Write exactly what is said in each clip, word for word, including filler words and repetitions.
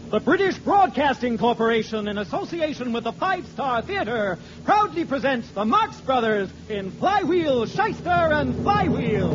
The British Broadcasting Corporation, in association with the Five Star Theater, proudly presents the Marx Brothers in Flywheel, Shyster, and Flywheel.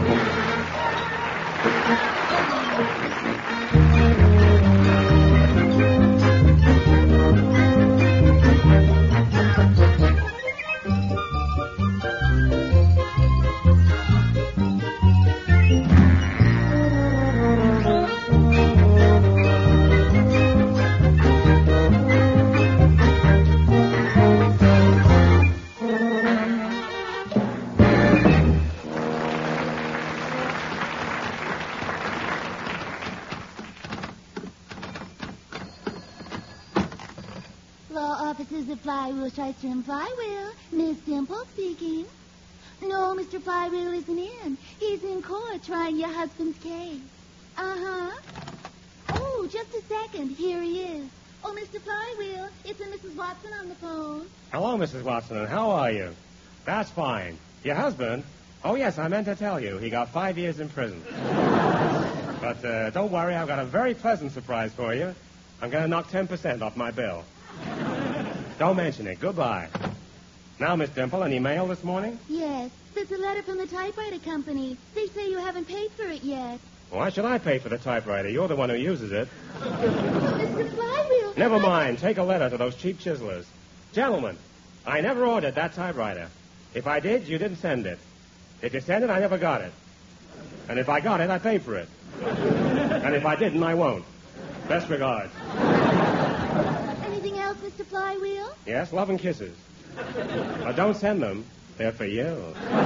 Offices of Flywheel, Shyster, and Flywheel. Miss Dimple speaking. No, Mister Flywheel isn't in. He's in court trying your husband's case. Uh-huh. Oh, just a second. Here he is. Oh, Mister Flywheel, it's a Missus Watson on the phone. Hello, Missus Watson, and how are you? That's fine. Your husband? Oh, yes, I meant to tell you. He got five years in prison. But uh, don't worry, I've got a very pleasant surprise for you. I'm going to knock ten percent off my bill. Don't mention it. Goodbye. Now, Miss Dimple, any mail this morning? Yes. There's a letter from the typewriter company. They say you haven't paid for it yet. Why should I pay for the typewriter? You're the one who uses it. Oh, Mister Flywheel. Never mind. Take a letter to those cheap chiselers. Gentlemen, I never ordered that typewriter. If I did, you didn't send it. If you sent it, I never got it. And if I got it, I paid for it. And if I didn't, I won't. Best regards. Anything else, Mister Flywheel? Yes, love and kisses. But don't send them. They're for you.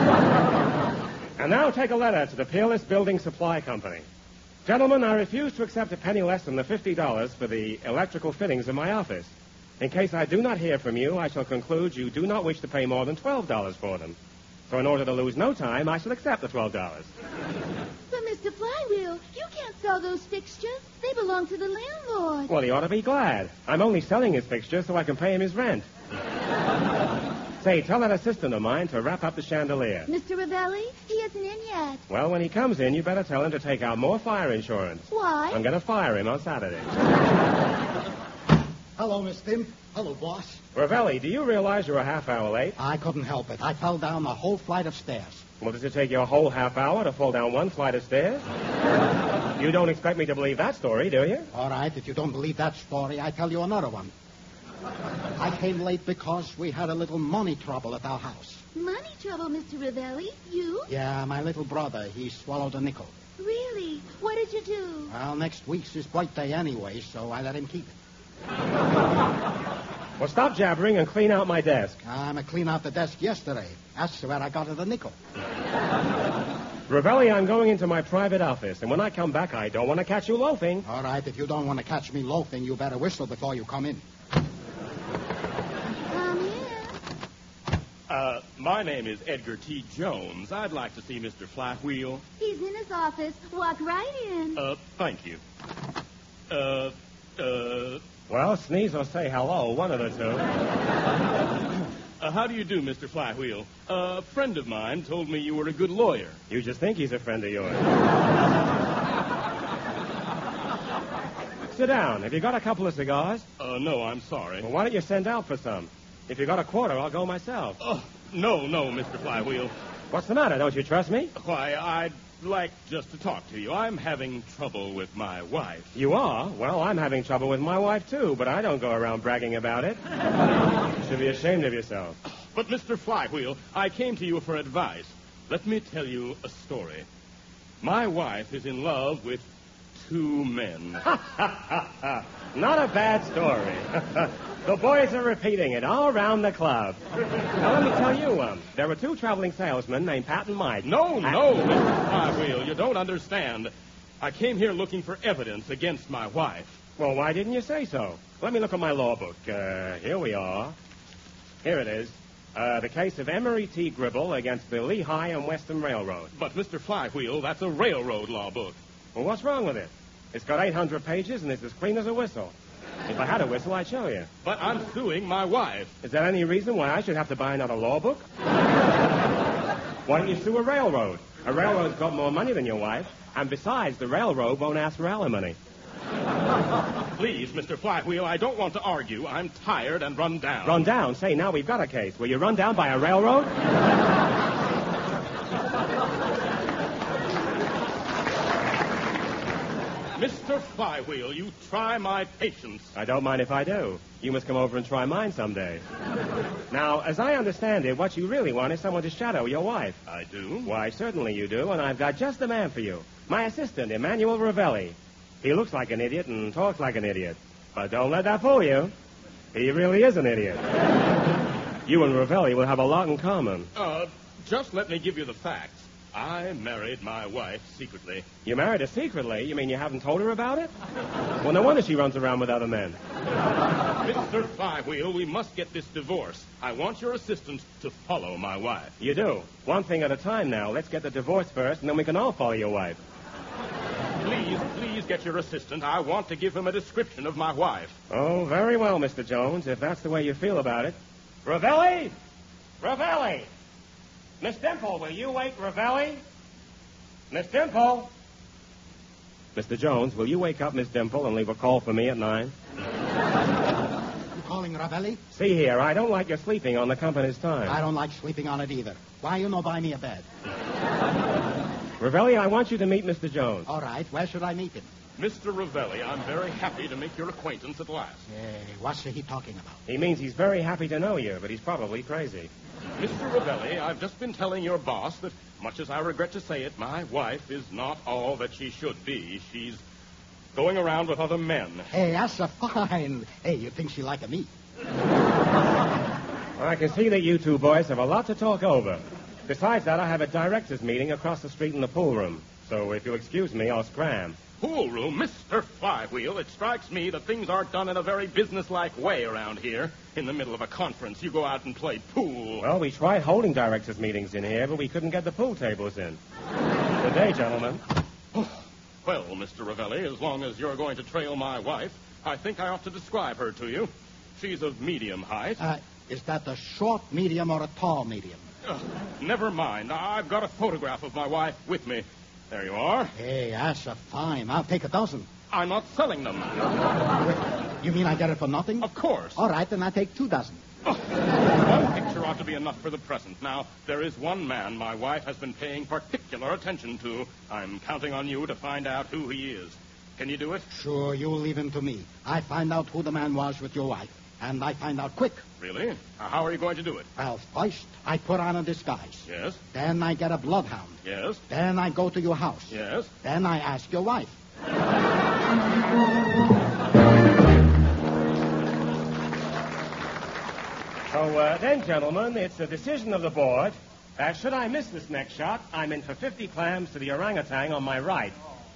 And now take a letter to the Peerless Building Supply Company. Gentlemen, I refuse to accept a penny less than the fifty dollars for the electrical fittings in my office. In case I do not hear from you, I shall conclude you do not wish to pay more than twelve dollars for them. So in order to lose no time, I shall accept the twelve dollars. But, Mister Flywheel, you can't sell those fixtures. They belong to the landlord. Well, he ought to be glad. I'm only selling his fixtures so I can pay him his rent. Say, tell that assistant of mine to wrap up the chandelier. Mister Ravelli, he isn't in yet. Well, when he comes in, you better tell him to take out more fire insurance. Why? I'm going to fire him on Saturday. Hello, Miss Tim. Hello, boss. Ravelli, do you realize you're a half hour late? I couldn't help it. I fell down the whole flight of stairs. Well, does it take you a whole half hour to fall down one flight of stairs? You don't expect me to believe that story, do you? All right, if you don't believe that story, I tell you another one. I came late because we had a little money trouble at our house. Money trouble, Mister Ravelli? You? Yeah, my little brother, he swallowed a nickel. Really? What did you do? Well, next week's his birthday anyway, so I let him keep it. Well, stop jabbering and clean out my desk. I'm a clean out the desk yesterday. That's where I got it a nickel. Ravelli, I'm going into my private office, and when I come back, I don't want to catch you loafing. All right, if you don't want to catch me loafing, you better whistle before you come in. Come in. Uh, my name is Edgar T. Jones. I'd like to see Mister Flywheel. He's in his office. Walk right in. Uh, thank you. Uh, uh... Well, sneeze or say hello, one of the two. uh, how do you do, Mister Flywheel? Uh, a friend of mine told me you were a good lawyer. You just think he's a friend of yours. Sit down. Have you got a couple of cigars? Uh, no, I'm sorry. Well, why don't you send out for some? If you got a quarter, I'll go myself. Oh, no, no, Mister Flywheel. What's the matter? Don't you trust me? Why, I'd like just to talk to you. I'm having trouble with my wife. You are? Well, I'm having trouble with my wife, too, but I don't go around bragging about it. You should be ashamed of yourself. But, Mister Flywheel, I came to you for advice. Let me tell you a story. My wife is in love with two men. Not a bad story. The boys are repeating it all around the club. Now, let me tell you, um, there were two traveling salesmen named Pat and Mike. No, no, Mister Flywheel, you don't understand. I came here looking for evidence against my wife. Well, why didn't you say so? Let me look at my law book. Uh, here we are. Here it is. Uh, the case of Emery T. Gribble against the Lehigh and Western Railroad. But, Mister Flywheel, that's a railroad law book. Well, what's wrong with it? It's got eight hundred pages, and it's as clean as a whistle. If I had a whistle, I'd show you. But I'm suing my wife. Is there any reason why I should have to buy another law book? Why don't you sue a railroad? A railroad's got more money than your wife, and besides, the railroad won't ask for alimony. Please, Mister Flywheel, I don't want to argue. I'm tired and run down. Run down? Say, now we've got a case. Were you run down by a railroad? Mister Flywheel, you try my patience. I don't mind if I do. You must come over and try mine someday. Now, as I understand it, what you really want is someone to shadow your wife. I do? Why, certainly you do, and I've got just the man for you. My assistant, Emmanuel Ravelli. He looks like an idiot and talks like an idiot. But don't let that fool you. He really is an idiot. You and Ravelli will have a lot in common. Uh, just let me give you the facts. I married my wife secretly. You married her secretly? You mean you haven't told her about it? Well, no wonder she runs around with other men. Mister Flywheel, we must get this divorce. I want your assistant to follow my wife. You do? One thing at a time now. Let's get the divorce first, and then we can all follow your wife. Please, please get your assistant. I want to give him a description of my wife. Oh, very well, Mister Jones, if that's the way you feel about it. Ravelli! Ravelli! Miss Dimple, will you wake Ravelli? Miss Dimple? Mister Jones, will you wake up Miss Dimple and leave a call for me at nine? You calling Ravelli? See here, I don't like your sleeping on the company's time. I don't like sleeping on it either. Why you no buy me a bed? Ravelli, I want you to meet Mister Jones. All right, where should I meet him? Mister Ravelli, I'm very happy to make your acquaintance at last. Hey, what's he talking about? He means he's very happy to know you, but he's probably crazy. Mister Ravelli, I've just been telling your boss that, much as I regret to say it, my wife is not all that she should be. She's going around with other men. Hey, that's a fine. Hey, you think she like me? I can see that you two boys have a lot to talk over. Besides that, I have a directors' meeting across the street in the pool room. So if you'll excuse me, I'll scram. Pool room, Mister Flywheel, it strikes me that things aren't done in a very businesslike way around here. In the middle of a conference, you go out and play pool. Well, we tried holding directors' meetings in here, but we couldn't get the pool tables in. Good day, gentlemen. Well, Mister Ravelli, as long as you're going to trail my wife, I think I ought to describe her to you. She's of medium height. Uh, is that a short medium or a tall medium? Uh, never mind. I've got a photograph of my wife with me. There you are. Hey, that's a fine. I'll take a dozen. I'm not selling them. You mean I get it for nothing? Of course. All right, then I take two dozen. Oh, one picture ought to be enough for the present. Now, there is one man my wife has been paying particular attention to. I'm counting on you to find out who he is. Can you do it? Sure, you leave him to me. I find out who the man was with your wife. And I find out quick. Really? Uh, how are you going to do it? Well, first, I put on a disguise. Yes? Then I get a bloodhound. Yes? Then I go to your house. Yes? Then I ask your wife. So uh, then, gentlemen, it's the decision of the board that should I miss this next shot, I'm in for fifty clams to the orangutan on my right.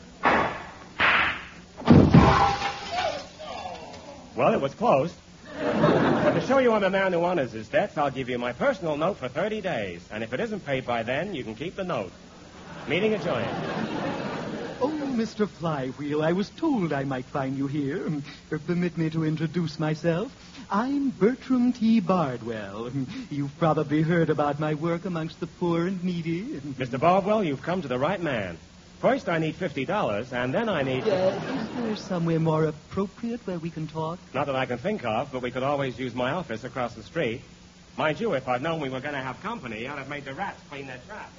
Well, it was close. But to show you I'm a man who honors his debts, I'll give you my personal note for thirty days. And if it isn't paid by then, you can keep the note. Meeting adjourned. Oh, Mister Flywheel, I was told I might find you here. Uh, Permit me to introduce myself. I'm Bertram T. Bardwell. You've probably heard about my work amongst the poor and needy. Mister Bardwell, you've come to the right man. First, I need fifty dollars, and then I need... Uh, is there somewhere more appropriate where we can talk? Not that I can think of, but we could always use my office across the street. Mind you, if I'd known we were going to have company, I'd have made the rats clean their traps.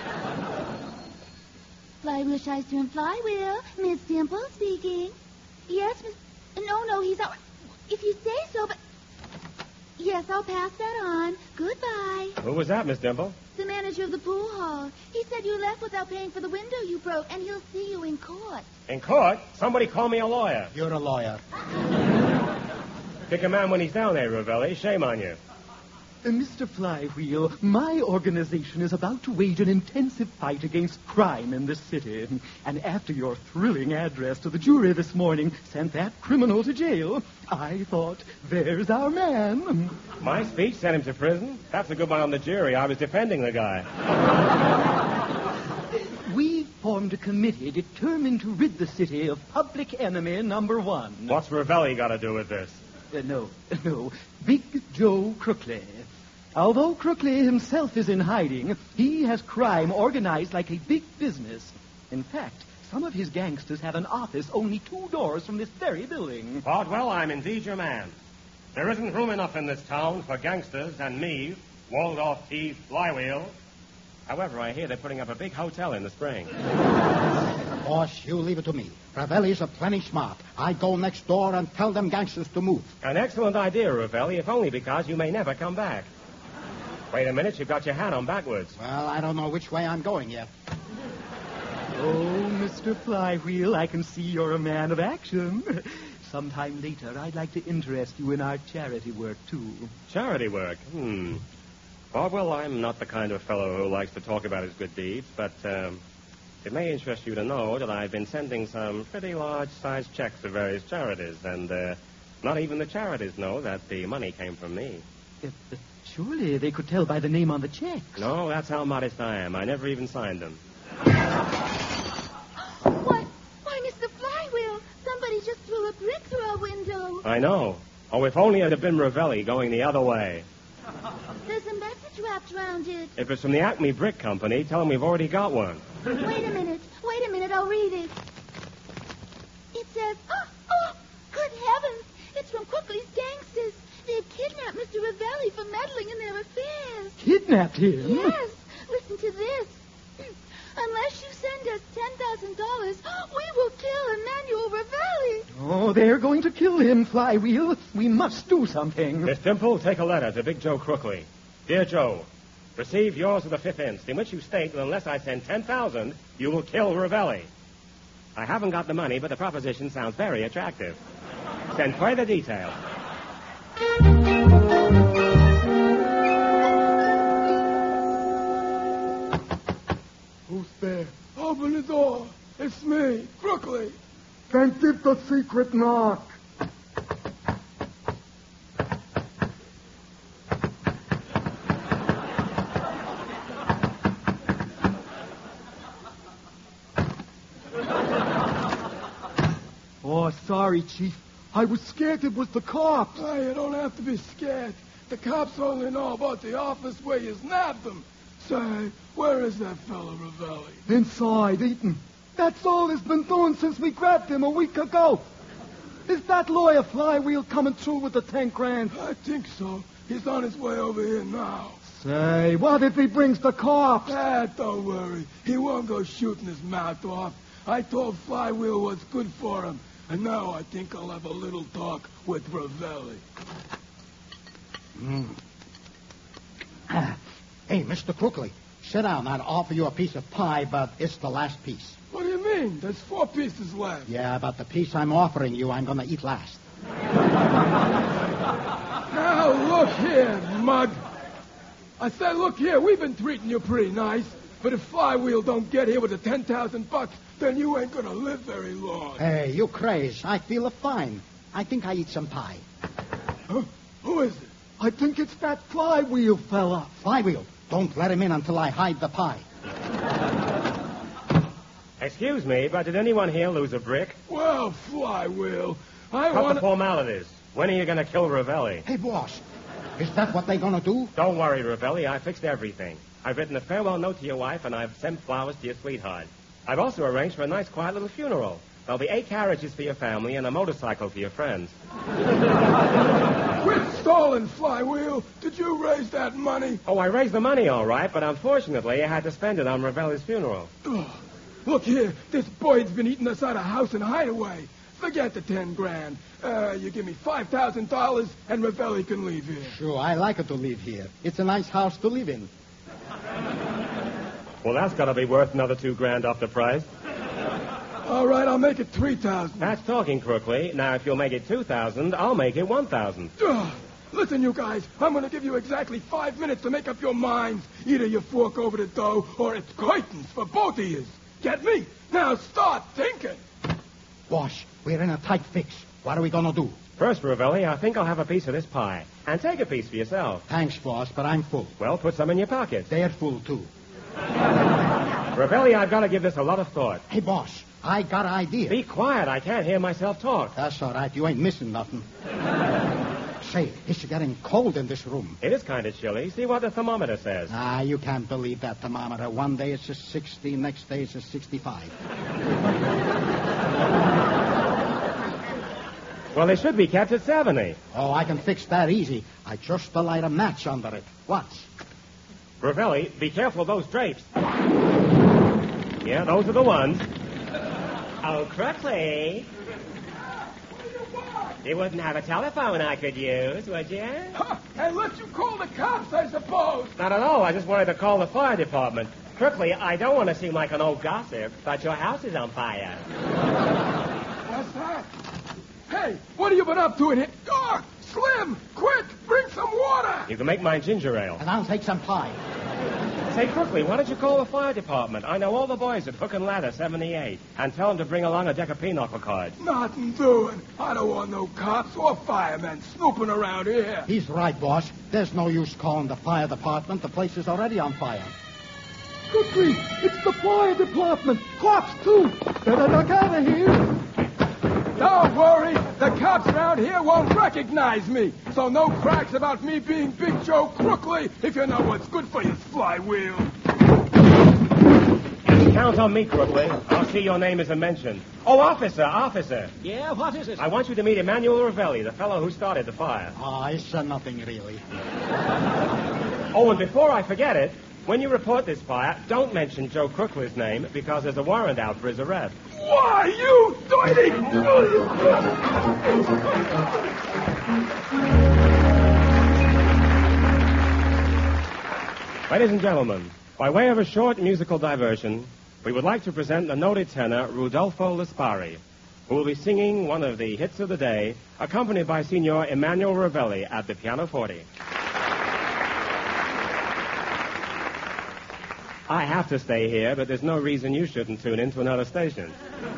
Flywheel, Shyster, and Flywheel. Miss Dimple speaking. Yes, Miss... No, no, he's out... If you say so, but... Yes, I'll pass that on. Goodbye. Who was that, Miss Dimple? The manager of the pool hall. He said you left without paying for the window you broke, and he'll see you in court. In court? Somebody call me a lawyer. You're a lawyer. Pick a man when he's down there, Ravelli. Shame on you. Uh, Mister Flywheel, my organization is about to wage an intensive fight against crime in this city. And after your thrilling address to the jury this morning sent that criminal to jail, I thought, there's our man. My speech sent him to prison? That's a good one on the jury. I was defending the guy. We formed a committee determined to rid the city of public enemy number one. What's Ravelli got to do with this? Uh, no, no. Big Joe Crookley. Although Crookley himself is in hiding, he has crime organized like a big business. In fact, Some of his gangsters have an office only two doors from this very building. Bardwell, I'm indeed your man. There isn't room enough in this town for gangsters and me, Waldorf T. Flywheel. However, I hear they're putting up a big hotel in the spring. Boss, you leave it to me. Ravelli's a plenty smart. I go next door and tell them gangsters to move. An excellent idea, Ravelli, if only because you may never come back. Wait a minute, you've got your hat on backwards. Well, I don't know which way I'm going yet. Oh, Mister Flywheel, I can see you're a man of action. Sometime later, I'd like to interest you in our charity work, too. Charity work? Hmm. Bardwell, I'm not the kind of fellow who likes to talk about his good deeds, but um, it may interest you to know that I've been sending some pretty large-sized checks to various charities, and uh, not even the charities know that the money came from me. Uh, uh, surely they could tell by the name on the checks. No, that's how modest I am. I never even signed them. What? Why, Mister Flywheel, somebody just threw a brick through our window. I know. Oh, if only it had been Ravelli going the other way. There's a message wrapped around it. If it's from the Acme Brick Company, tell them we've already got one. Wait a minute. Wait a minute. I'll read it. It says, oh, oh, good heavens. It's from Crookley's gangsters. They've kidnapped Mister Ravelli for meddling in their affairs. Kidnapped him? Yes. Listen to this. Unless you send us ten thousand dollars, we will kill Emmanuel Ravelli. Oh, they're going to kill him, Flywheel. We must do something. Miss Dimple, take a letter to Big Joe Crookley. Dear Joe, receive yours of the fifth inst, in which you state that unless I send ten thousand dollars, you will kill Ravelli. I haven't got the money, but the proposition sounds very attractive. Send further details. Who's there? Open the door. It's me, Crookley. Then give the secret knock. Oh, sorry, Chief. I was scared it was the cops. Oh, you don't have to be scared. The cops only know about the office where you nabbed them. Say, where is that fella, Ravelli? Inside, eating. That's all he's been doing since we grabbed him a week ago. Is that lawyer Flywheel coming through with the ten grand? I think so. He's on his way over here now. Say, what if he brings the cops? Ah, don't worry. He won't go shooting his mouth off. I told Flywheel what's good for him. And now I think I'll have a little talk with Ravelli. Mm. Ah. Hey, Mister Crookley, sit down. I'd offer you a piece of pie, but it's the last piece. What do you mean? There's four pieces left. Yeah, but the piece I'm offering you, I'm going to eat last. Now, look here, mug. I say, look here, we've been treating you pretty nice, but if Flywheel don't get here with the ten thousand bucks, then you ain't going to live very long. Hey, you crazy. I feel fine. I think I eat some pie. Huh? Who is it? I think it's that Flywheel fella. Flywheel, don't let him in until I hide the pie. Excuse me, but did anyone here lose a brick? Well, Flywheel, I Cut want the formalities. When are you going to kill Ravelli? Hey, boss, is that what they're going to do? Don't worry, Ravelli. I fixed everything. I've written a farewell note to your wife, and I've sent flowers to your sweetheart. I've also arranged for a nice, quiet little funeral. There'll be eight carriages for your family and a motorcycle for your friends. Quit stalling, Flywheel. Did you raise that money? Oh, I raised the money all right, but unfortunately I had to spend it on Ravelli's funeral. Ugh. Look here, this boy's been eating us out of house and hideaway. Forget the ten grand. Uh, you give me five thousand dollars and Ravelli can leave here. Sure, I like it to live here. It's a nice house to live in. Well, that's got to be worth another two grand off the price. All right, I'll make it three thousand. That's talking, Crookley. Now, if you'll make it two thousand, I'll make it one thousand. Ugh. Listen, you guys, I'm going to give you exactly five minutes to make up your minds. Either you fork over the dough or it's curtains for both of you. Get me? Now start thinking. Boss, we're in a tight fix. What are we going to do? First, Ravelli, I think I'll have a piece of this pie. And take a piece for yourself. Thanks, boss, but I'm full. Well, put some in your pocket. They're full, too. Ravelli, I've got to give this a lot of thought. Hey, boss, I got an idea. Be quiet. I can't hear myself talk. That's all right. You ain't missing nothing. Say, it's getting cold in this room. It is kind of chilly. See what the thermometer says. Ah, you can't believe that thermometer. One day it's a sixty, next day it's a sixty-five. Well, they should be kept at seventy. Oh, I can fix that easy. I just light a match under it. Watch. Ravelli, be careful of those drapes. Yeah, those are the ones. Oh, Crookley. You wouldn't have a telephone I could use, would you? Huh, and let you call the cops, I suppose. Not at all. I just wanted to call the fire department. Crookley, I don't want to seem like an old gossip, but your house is on fire. What's that? Hey, what have you been up to in here? Oh, Slim, quick, bring some water. You can make mine ginger ale. And I'll take some pie. Say, Crookley, why don't you call the fire department? I know all the boys at Hook and Ladder seventy-eight, and tell them to bring along a deck of pinochle cards. Nothing doing. I don't want no cops or firemen snooping around here. He's right, boss. There's no use calling the fire department. The place is already on fire. Quickly, it's the fire department. Cops, too. Better duck out of here. Don't worry. The cops around here won't recognize me. So no cracks about me being Big Joe Crookley, if you know what's good for your flywheel. Count on me, Crookley. I'll see your name isn't mentioned. Oh, officer, officer. Yeah, what is it? I want you to meet Emmanuel Ravelli, the fellow who started the fire. Ah, it's uh, nothing really. Oh, and before I forget it, when you report this fire, don't mention Joe Crookley's name because there's a warrant out for his arrest. Why, you dirty... Ladies and gentlemen, by way of a short musical diversion, we would like to present the noted tenor Rudolfo Laspari, who will be singing one of the hits of the day, accompanied by Signor Emmanuel Ravelli at the pianoforte. I have to stay here, but there's no reason you shouldn't tune in to another station.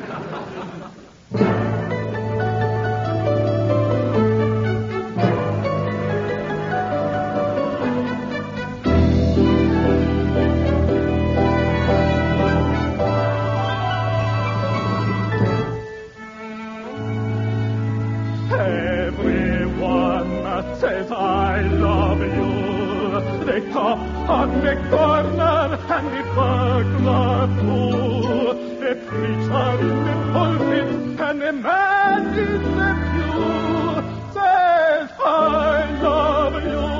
Everyone that says I love you, they talk on the corner and the burglar too. The preacher in the pulpit and the man in the pew says I love you.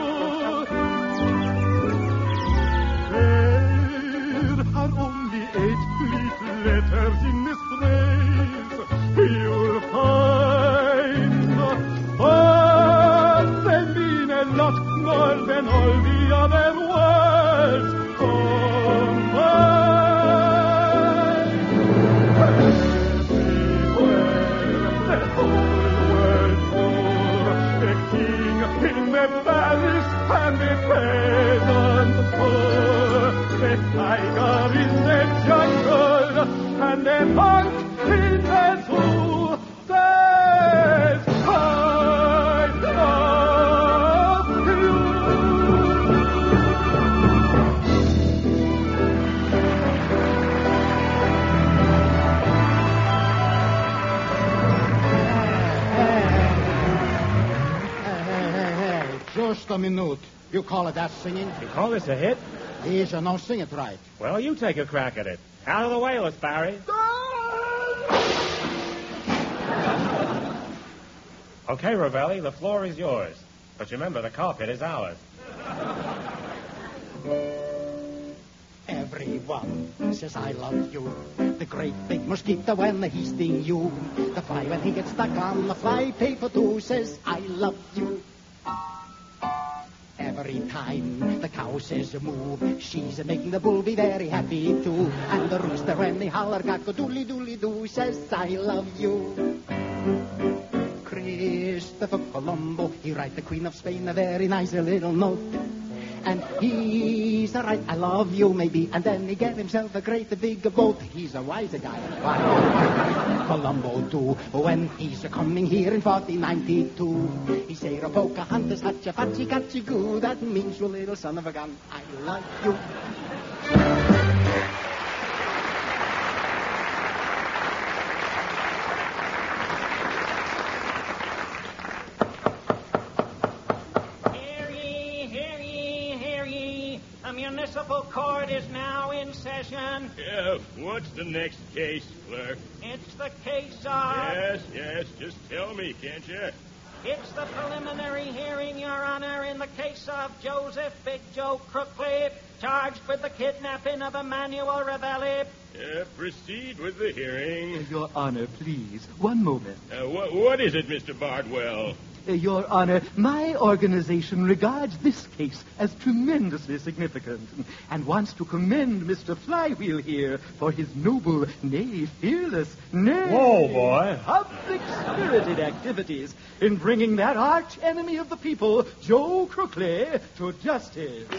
There are only eight little letters in this phrase. You'll find, but they mean a lot more than all the other words combined. Everywhere, the whole world poor, the king in the palace and the peasant poor, the tiger in the jungle and the monk in the zoo says, I love you. Hey, hey, hey, hey. Just a minute. You call it that singing? You call this a hit? Yes, or no, sing it right. Well, you take a crack at it. Out of the way, Laspari. Okay, Ravelli, the floor is yours. But remember, the carpet is ours. Everyone says I love you. The great big mosquito when he sting you. The fly when he gets stuck on the fly paper too says I love you. Every time the cow says moo, she's making the bull be very happy too. And the rooster when he holler cock-a-doodly-doodly-doo says I love you. Christopher Colombo, he write the Queen of Spain a very nice little note. And he's a right, I love you maybe. And then he get himself a great big boat. He's a wiser guy. Why, Colombo too. When he's a coming here in fourteen ninety-two, he say, Pocahontas, hatcha, fatchy, catchy, goo. That means, you little son of a gun, I love you. man. Yeah, what's the next case, clerk? It's the case of... Yes, yes, just tell me, can't you? It's the preliminary hearing, Your Honor, in the case of Joseph Big Joe Crookley, charged with the kidnapping of Emmanuel Ravelli. Uh, proceed with the hearing. Your Honor, please, one moment. Uh, wh- what is it, Mister Bardwell? Uh, Your Honor, my organization regards this case as tremendously significant and wants to commend Mister Flywheel here for his noble, nay, fearless, nay, Whoa, boy. public-spirited activities in bringing that arch-enemy of the people, Joe Crookley, to justice.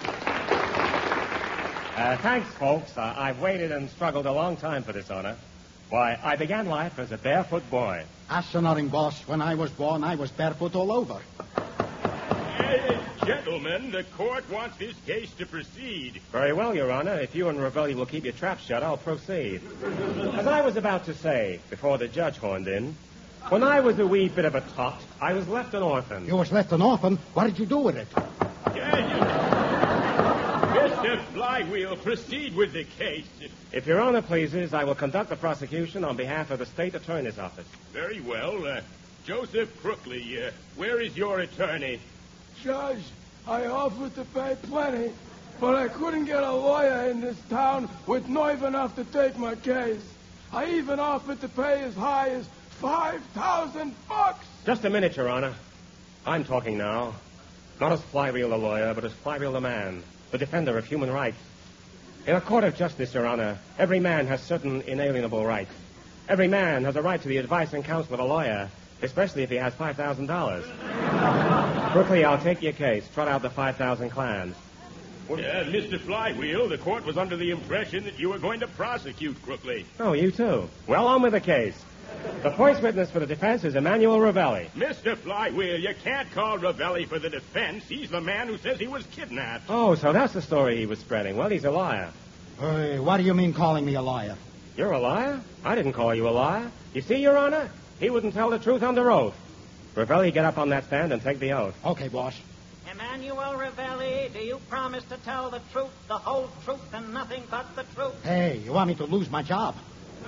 Uh, thanks, folks. Uh, I've waited and struggled a long time for this honor. Why, I began life as a barefoot boy. That's nothing, boss. When I was born, I was barefoot all over. Hey, gentlemen, the court wants this case to proceed. Very well, Your Honor. If you and Ravelli will keep your trap shut, I'll proceed. As I was about to say, before the judge horned in, when I was a wee bit of a tot, I was left an orphan. You was left an orphan. What did you do with it? Yeah, you... Mister Flywheel, proceed with the case. If Your Honor pleases, I will conduct the prosecution on behalf of the State Attorney's Office. Very well. Uh, Joseph Crookley, uh, where is your attorney? Judge, I offered to pay plenty, but I couldn't get a lawyer in this town with nerve enough to take my case. I even offered to pay as high as five thousand bucks. Just a minute, Your Honor. I'm talking now. Not as Flywheel the lawyer, but as Flywheel the man, the defender of human rights. In a court of justice, Your Honor, every man has certain inalienable rights. Every man has a right to the advice and counsel of a lawyer, especially if he has five thousand dollars. Crookley, I'll take your case. Trot out the five thousand clans. Uh, Mister Flywheel, the court was under the impression that you were going to prosecute Crookley. Oh, you too. Well, on with the case. The first witness for the defense is Emmanuel Ravelli. Mister Flywheel, you can't call Ravelli for the defense. He's the man who says he was kidnapped. Oh, so that's the story he was spreading. Well, he's a liar. Hey, what do you mean calling me a liar? You're a liar? I didn't call you a liar. You see, Your Honor, he wouldn't tell the truth under oath. Ravelli, get up on that stand and take the oath. Okay, boss. Emmanuel Ravelli, do you promise to tell the truth, the whole truth, and nothing but the truth? Hey, you want me to lose my job?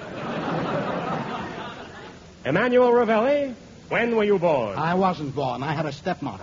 Emmanuel Ravelli, when were you born? I wasn't born. I had a stepmother.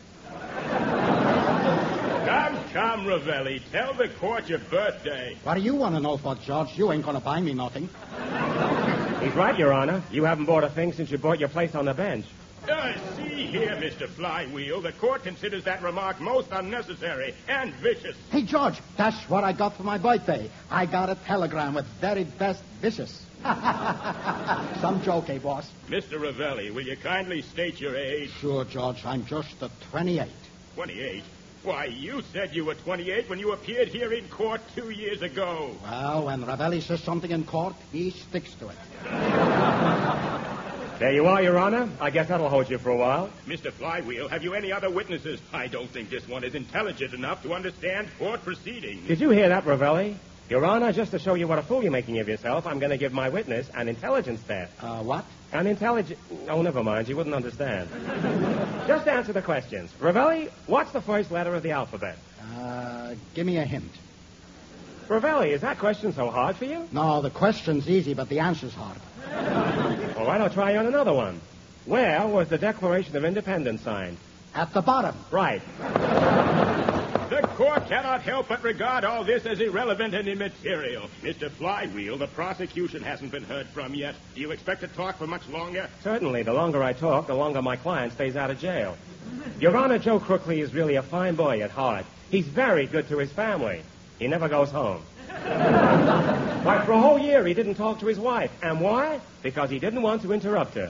Come, come, Ravelli, tell the court your birthday. What do you want to know for, Judge? You ain't going to buy me nothing. He's right, Your Honor. You haven't bought a thing since you bought your place on the bench. Uh, see here, Mister Flywheel, the court considers that remark most unnecessary and vicious. Hey, George, that's what I got for my birthday. I got a telegram with very best wishes. Some joke, eh, boss? Mister Ravelli, will you kindly state your age? Sure, George. I'm just a twenty-eight. twenty-eight? Why, you said you were twenty-eight when you appeared here in court two years ago. Well, when Ravelli says something in court, he sticks to it. There you are, Your Honor. I guess that'll hold you for a while. Mister Flywheel, have you any other witnesses? I don't think this one is intelligent enough to understand court proceedings. Did you hear that, Ravelli? Your Honor, just to show you what a fool you're making of yourself, I'm going to give my witness an intelligence test. Uh, what? An intelligence... Oh, never mind. You wouldn't understand. Just answer the questions. Ravelli, what's the first letter of the alphabet? Uh, give me a hint. Ravelli, is that question so hard for you? No, the question's easy, but the answer's hard. All right, I'll try you on another one. Where was the Declaration of Independence signed? At the bottom. Right. The court cannot help but regard all this as irrelevant and immaterial. Mister Flywheel, the prosecution hasn't been heard from yet. Do you expect to talk for much longer? Certainly. The longer I talk, the longer my client stays out of jail. Your Honor, Joe Crookley is really a fine boy at heart. He's very good to his family. He never goes home. Why, for a whole year he didn't talk to his wife. And why? Because he didn't want to interrupt her.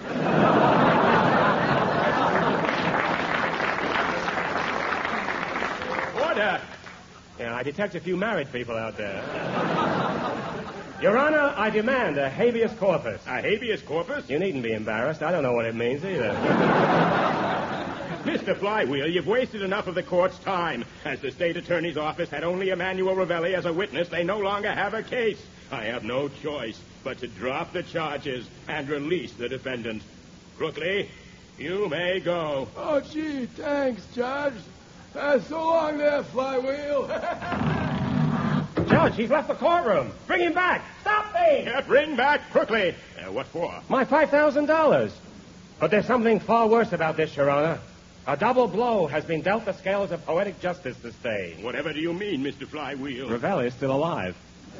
Order! Yeah, I detect a few married people out there. Your Honor, I demand a habeas corpus. A habeas corpus? You needn't be embarrassed. I don't know what it means either. Mister Flywheel, you've wasted enough of the court's time. As the state attorney's office had only Emmanuel Ravelli as a witness, they no longer have a case. I have no choice but to drop the charges and release the defendant. Crookley, you may go. Oh, gee, thanks, Judge. Uh, so long there, Flywheel. Judge, he's left the courtroom. Bring him back. Stop me. Yeah, bring back Crookley. Uh, what for? My five thousand dollars. But there's something far worse about this, Your Honor. A double blow has been dealt the scales of poetic justice this day. Whatever do you mean, Mister Flywheel? Ravel is still alive.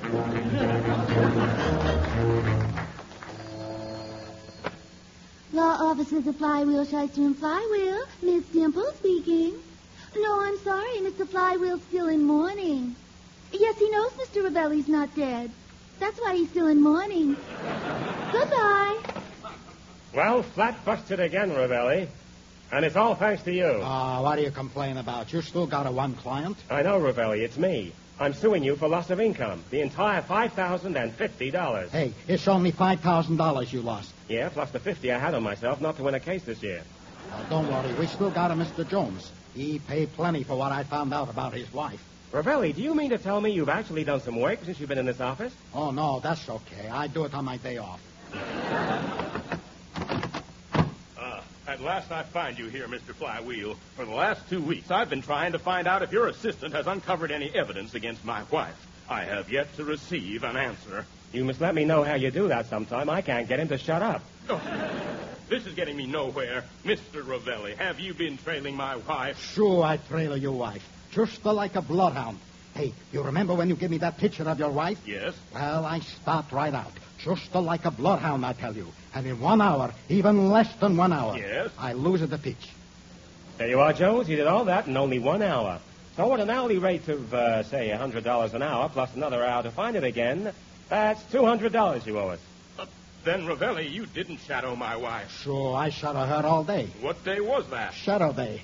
Law officers of Flywheel, Shyster, and Flywheel. Miss Dimple speaking. No, I'm sorry. Mister Flywheel's still in mourning. Yes, he knows Mister Ravelli's not dead. That's why he's still in mourning. Goodbye. Well, flat busted again, Ravelli. And it's all thanks to you. Ah, uh, what do you complain about? You still got a one client? I know, Ravelli. It's me. I'm suing you for loss of income. The entire five thousand fifty dollars. Hey, it's only five thousand dollars you lost. Yeah, plus the fifty I had on myself not to win a case this year. Well, don't worry. We still got a Mister Jones. He paid plenty for what I found out about his wife. Ravelli, do you mean to tell me you've actually done some work since you've been in this office? Oh, no, that's okay. I do it on my day off. At last I find you here, Mister Flywheel. For the last two weeks, I've been trying to find out if your assistant has uncovered any evidence against my wife. I have yet to receive an answer. You must let me know how you do that sometime. I can't get him to shut up. Oh, this is getting me nowhere. Mister Ravelli, have you been trailing my wife? Sure, I trail your wife. Just like a bloodhound. Hey, you remember when you gave me that picture of your wife? Yes. Well, I stopped right out. Just like a bloodhound, I tell you. And in one hour, even less than one hour, yes, I lose at the pitch. There you are, Jones. You did all that in only one hour. So at an hourly rate of, uh, say, one hundred dollars an hour, plus another hour to find it again, that's two hundred dollars you owe us. Uh, then, Ravelli, you didn't shadow my wife. Sure, I shadow her all day. What day was that? Shadow day.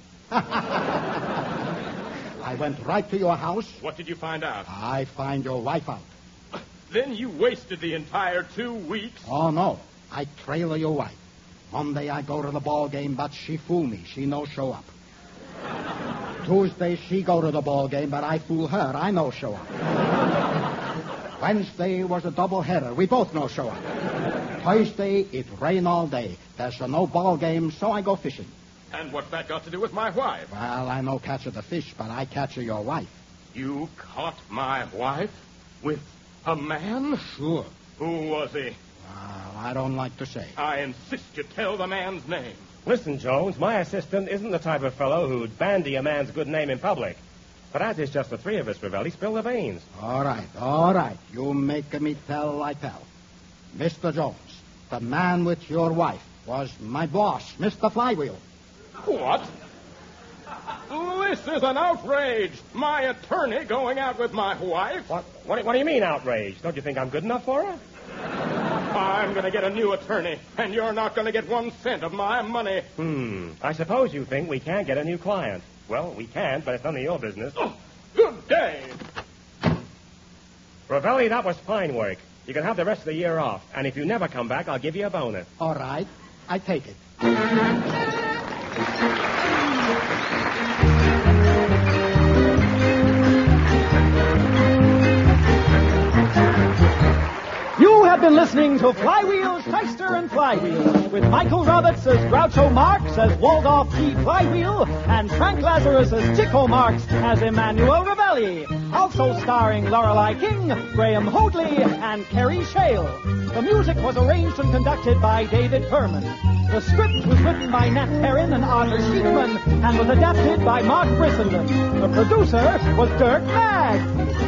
I went right to your house. What did you find out? I find your wife out. Then you wasted the entire two weeks? Oh, no. I trail your wife. Monday I go to the ball game, but she fool me. She no show up. Tuesday she go to the ball game, but I fool her. I no show up. Wednesday was a double header. We both no show up. Thursday it rain all day. There's a no ball game, so I go fishing. And what's that got to do with my wife? Well, I no catch the fish, but I catch your wife. You caught my wife with a man? Sure. Who was he? Well, I don't like to say. I insist you tell the man's name. Listen, Jones, my assistant isn't the type of fellow who'd bandy a man's good name in public. But as it's just the three of us, Ravelli, spill the beans. All right, all right. You make me tell, I tell. Mister Jones, the man with your wife was my boss, Mister Flywheel. What? This is an outrage. My attorney going out with my wife. What, what, what do you mean, outrage? Don't you think I'm good enough for her? I'm going to get a new attorney, and you're not going to get one cent of my money. Hmm. I suppose you think we can't get a new client. Well, we can't, but it's none of your business. Oh, good day. Ravelli, that was fine work. You can have the rest of the year off, and if you never come back, I'll give you a bonus. All right. I take it. You have been listening to Flywheel, Shyster, and Flywheel, with Michael Roberts as Groucho Marx as Waldorf G. Flywheel, and Frank Lazarus as Chico Marx as Emmanuel Ravelli. Also starring Lorelei King, Graham Hoadley, and Kerry Shale. The music was arranged and conducted by David Furman. The script was written by Nat Perrin and Arthur Sheikman, and was adapted by Mark Brissenden. The producer was Dirk Magg.